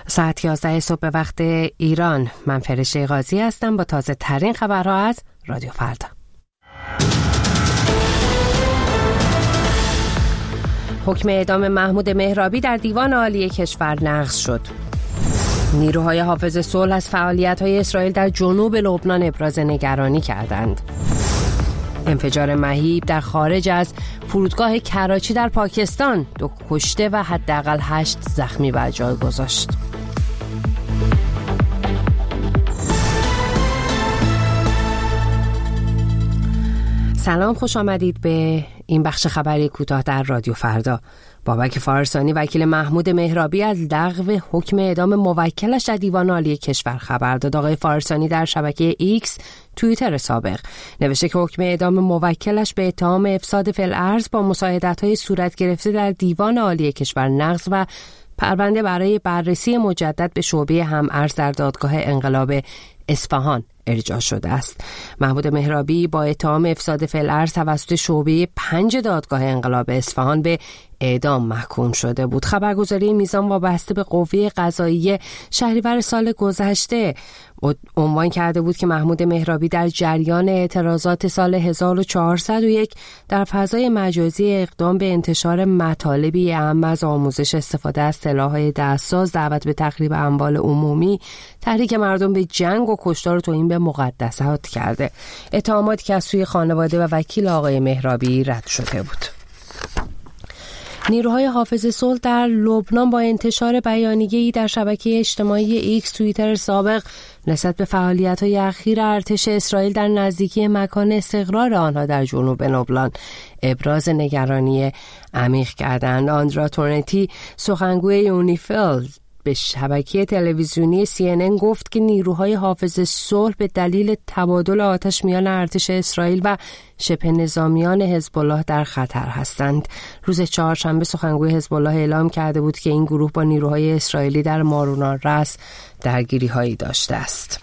ساعت 11 صبح به وقت ایران. من فرشته قاضی هستم با تازه ترین خبرها از رادیو فردا. حکم اعدام محمود مهرابی در دیوان عالی کشور نقض شد. نیروهای حافظ صلح از فعالیت‌های اسرائیل در جنوب لبنان ابراز نگرانی کردند. انفجار مهیب در خارج از فرودگاه کراچی در پاکستان 2 کشته و حداقل 8 زخمی بر جای گذاشت. سلام، خوش آمدید به این بخش خبری کوتاه در رادیو فردا. بابک فارسانی وکیل محمود مهرابی از لغو حکم اعدام موکلش در دیوان عالی کشور خبر داد. آقای فارسانی در شبکه ایکس توییتر سابق نوشته که حکم اعدام موکلش به اتهام افساد فی الارض با مساعدت‌های صورت گرفته در دیوان عالی کشور نقض و پرونده برای بررسی مجدد به شعبه هم‌ارز در دادگاه انقلاب اصفهان ارجاع شده است. محمود مهرابی با اتهام افساد فی الارض توسط شعبه 5 دادگاه انقلاب اصفهان به اعدام محکوم شده بود. خبرگزاری میزان وابسته به قوه قضاییه شهریور سال گذشته عنوان کرده بود که محمود مهرابی در جریان اعتراضات سال 1401 در فضای مجازی اقدام به انتشار مطالبی اهم از آموزش استفاده از سلاح‌های دستساز، دعوت به تخریب اموال عمومی، تحریک مردم به جنگ و کشتار و توهین به مقدسات کرده. اتهاماتی که از سوی خانواده و وکیل آقای مهرابی رد شده بود. نیروهای حافظ صلح در لبنان با انتشار بیانیه‌ای در شبکه اجتماعی ایکس توییتر سابق نسبت به فعالیت‌های اخیر ارتش اسرائیل در نزدیکی مکان استقرار آنها در جنوب لبنان ابراز نگرانی عمیق کردند. آندرا تورنتی سخنگوی یونیفیل به شبکه تلویزیونی CNN گفت که نیروهای حافظ صلح به دلیل تبادل آتش میان ارتش اسرائیل و شبه نظامیان حزب الله در خطر هستند. روز چهارشنبه سخنگوی حزب الله اعلام کرده بود که این گروه با نیروهای اسرائیلی در مارون الرأس درگیری‌هایی داشته است.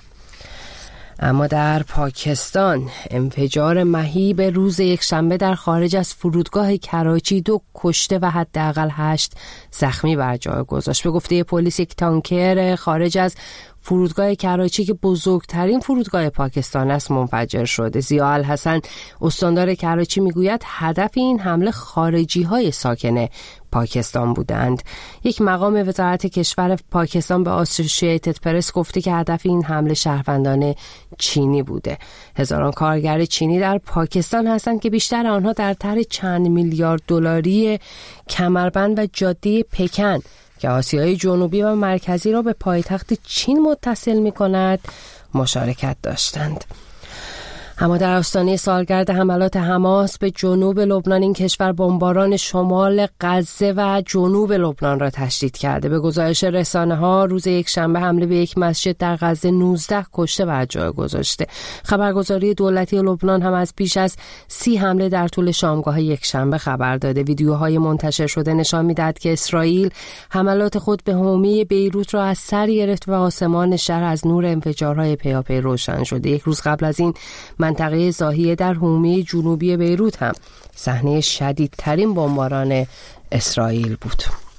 اما در پاکستان انفجار مهیب روز یکشنبه در خارج از فرودگاه کراچی 2 کشته و حداقل 8 زخمی بر جای گذاشت. به گفته پلیس یک تانکر خارج از فرودگاه کراچی که بزرگترین فرودگاه پاکستان است منفجر شده. ضیاء الحسن استاندار کراچی میگوید هدف این حمله خارجی‌های ساکن پاکستان بودند. یک مقام وزارت کشور پاکستان به اسوسییتد پرس گفته که هدف این حمله شهروندان چینی بوده. هزاران کارگر چینی در پاکستان هستند که بیشتر آنها در طرح چند میلیارد دلاری کمربند و جاده پکن که آسیای جنوبی و مرکزی را به پایتخت چین متصل می‌کند مشارکت داشتند. اما در آستانه سالگرد حملات حماس به جنوب لبنان این کشور بمباران شمال غزه و جنوب لبنان را تشدید کرده. به گزارش رسانه‌ها روز یکشنبه حمله به یک مسجد در غزه 19 کشته بر جای گذاشته. خبرگزاری دولتی لبنان هم از بیش از 30 حمله در طول شامگاه یکشنبه خبر داده. ویدیوهای منتشر شده نشان می‌دهد که اسرائیل حملات خود به حومه بیروت را از سر گرفت و آسمان شهر از نور انفجارهای پیاپی روشن شده. یک روز قبل از این منطقه زاهیه در حومه جنوبی بیروت هم صحنه شدیدترین بمباران اسرائیل بود.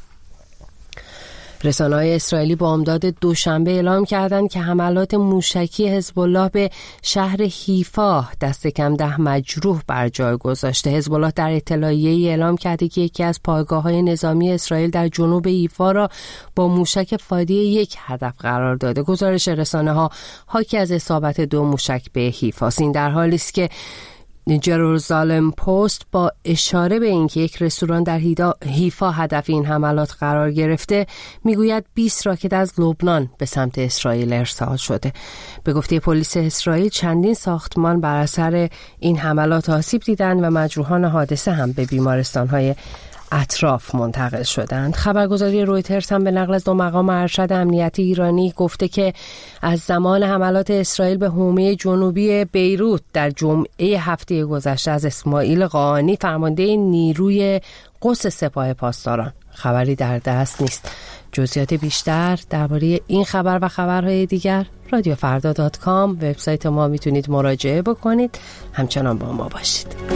رسانه‌های اسرائیلی بامداد دوشنبه اعلام کردند که حملات موشکی حزب الله به شهر حیفا دست کم 10 مجروح بر جای گذاشته. حزب الله در اطلاعیه‌ای اعلام کرده که یکی از پایگاه‌های نظامی اسرائیل در جنوب حیفا را با موشک فادی 1 هدف قرار داده. گزارش رسانه‌ها حاکی از اصابت 2 موشک به حیفا است. این در حالی است که جروزالم پست با اشاره به اینکه یک رستوران در حیفا هدف این حملات قرار گرفته میگوید 20 راکت از لبنان به سمت اسرائیل ارسال شده. به گفته پلیس اسرائیل چندین ساختمان بر اثر این حملات آسیب دیدند و مجروحان حادثه هم به بیمارستان‌های اطراف منتقل شدند. خبرگزاری رویترز هم به نقل از 2 مقام ارشد امنیتی ایرانی گفته که از زمان حملات اسرائیل به حومه جنوبی بیروت در جمعه هفته گذشته از اسماعیل قاآنی فرمانده نیروی قدس سپاه پاسداران خبری در دست نیست. جزئیات بیشتر درباره این خبر و خبرهای دیگر رادیوفردا.com وبسایت ما میتونید مراجعه بکنید. همچنان با ما باشید.